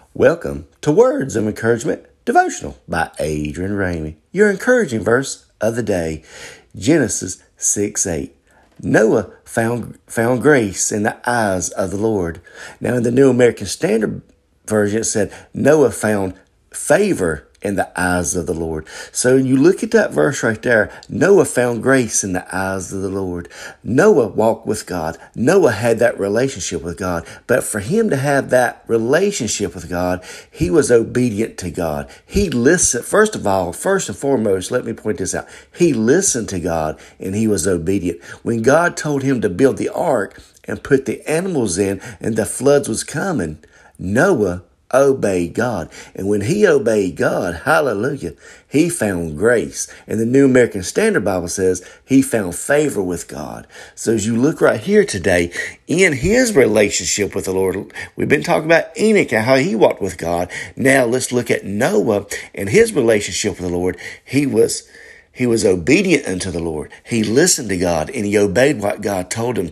Welcome to Words of Encouragement Devotional by Adrian Ramey. Your encouraging verse of the day, Genesis 6:8. Noah found grace in the eyes of the Lord. Now in the New American Standard Version, it said Noah found favor in the eyes of the Lord. So you look at that verse right there. Noah found grace in the eyes of the Lord. Noah walked with God. Noah had that relationship with God. But for him to have that relationship with God, he was obedient to God. He listened. First and foremost, let me point this out. He listened to God and he was obedient. When God told him to build the ark and put the animals in and the floods was coming, Noah obeyed God. And when he obeyed God, hallelujah, he found grace. And the New American Standard Bible says he found favor with God. So as you look right here today, in his relationship with the Lord, we've been talking about Enoch and how he walked with God. Now let's look at Noah and his relationship with the Lord. He was obedient unto the Lord. He listened to God and he obeyed what God told him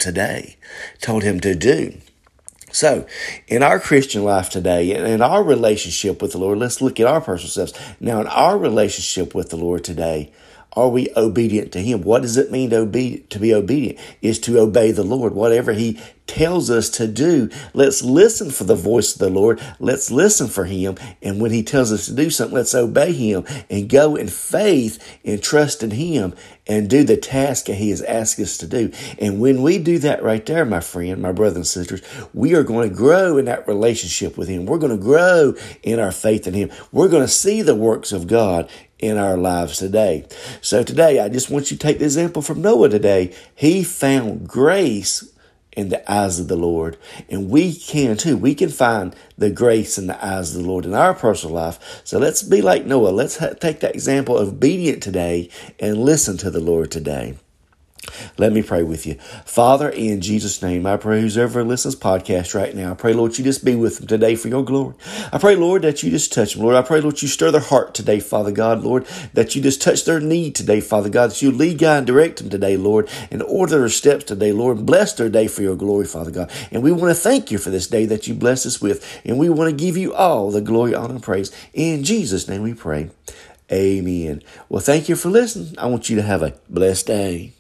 to do. So, in our Christian life today, and in our relationship with the Lord, let's look at our personal selves. Now, in our relationship with the Lord today, are we obedient to Him? What does it mean to be obedient? Is to obey the Lord. Whatever He tells us to do, let's listen for the voice of the Lord. Let's listen for Him. And when He tells us to do something, let's obey Him and go in faith and trust in Him and do the task that He has asked us to do. And when we do that right there, my friend, my brothers and sisters, we are going to grow in that relationship with Him. We're going to grow in our faith in Him. We're going to see the works of God in our lives today. So today, I just want you to take the example from Noah today. He found grace in the eyes of the Lord. And we can too. We can find the grace in the eyes of the Lord in our personal life. So let's be like Noah. Let's take that example of obedient today and listen to the Lord today. Let me pray with you. Father, in Jesus' name, I pray who's ever listens to this podcast right now, I pray, Lord, you just be with them today for your glory. I pray, Lord, that you just touch them, Lord. I pray, Lord, you stir their heart today, Father God, Lord, that you just touch their need today, Father God, that you lead, guide, and direct them today, Lord, and order their steps today, Lord. Bless their day for your glory, Father God. And we want to thank you for this day that you bless us with, and we want to give you all the glory, honor, and praise. In Jesus' name we pray. Amen. Well, thank you for listening. I want you to have a blessed day.